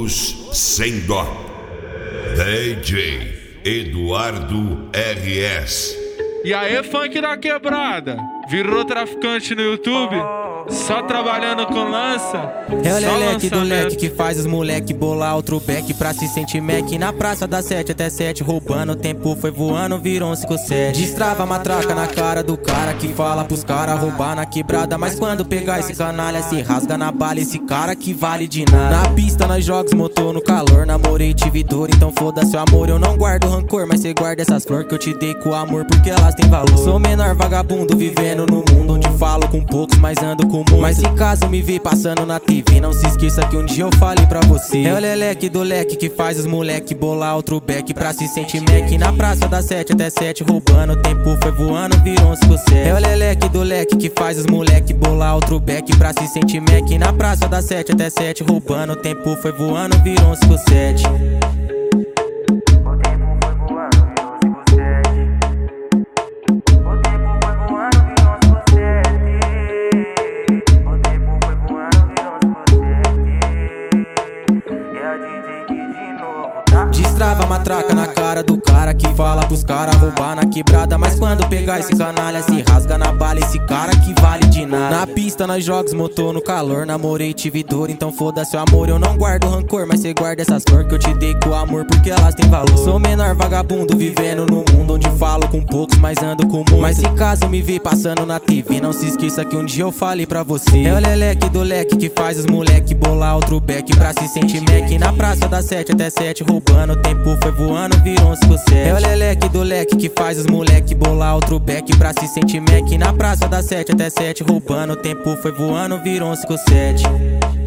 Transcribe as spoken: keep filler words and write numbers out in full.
Músicos sem dó. D J Eduardo R S. E aí, funk da quebrada? Virou traficante no YouTube? Só trabalhando com lança? É o leleque do leque que faz os moleque bolar outro back pra se sentir Mac. Na praça das sete até sete, roubando, o tempo foi voando, virou um cinco sete. Destrava a matraca na cara do cara que fala pros cara roubar na quebrada. Mas quando pegar esse canalha se rasga na bala, esse cara que vale de nada. Na pista nós jogos, motor no calor, namorei, tive dor, então foda-se o amor. Eu não guardo rancor, mas cê guarda essas flores que eu te dei com amor, porque elas têm valor. Sou menor vagabundo, vivendo no mundo onde falo com poucos, mas ando com muitos. Mas se caso me ver passando na T V, não se esqueça que um dia eu falei pra você. É o leleque do leque que faz os moleque bolar outro back pra se sentir Mac. Na praça das sete até sete, roubando, o tempo foi voando, virou um cinco sete. É o leleque do leque que faz os moleque bolar outro back pra se sentir Mac. Na praça das sete até sete, roubando, o tempo foi voando, virou um cinco sete. Destrava a matraca na cara do cara que fala pros cara roubar na quebrada. Mas quando pegar esse canalha se rasga na bala, esse cara que vale de nada. Na pista nós jogos, motor no calor, namorei, tive dor, então foda-se o amor. Eu não guardo rancor, mas cê guarda essas flores que eu te dei com amor, porque elas têm valor. Sou menor vagabundo, vivendo no mundo onde falo com poucos, mas ando com muitos. Mas se caso me ver passando na T V, não se esqueça que um dia eu falei pra você. É o leleque do leque que faz os moleque bolar outro back pra se sentir Mac. Na praça das sete até sete, roubando, o tempo foi voando, virou um cinco sete. É o leleque do leque que faz os moleque bolar outro back pra se sentir Mac. Na praça das sete até sete, roubando, o tempo foi voando, virou um cinco sete.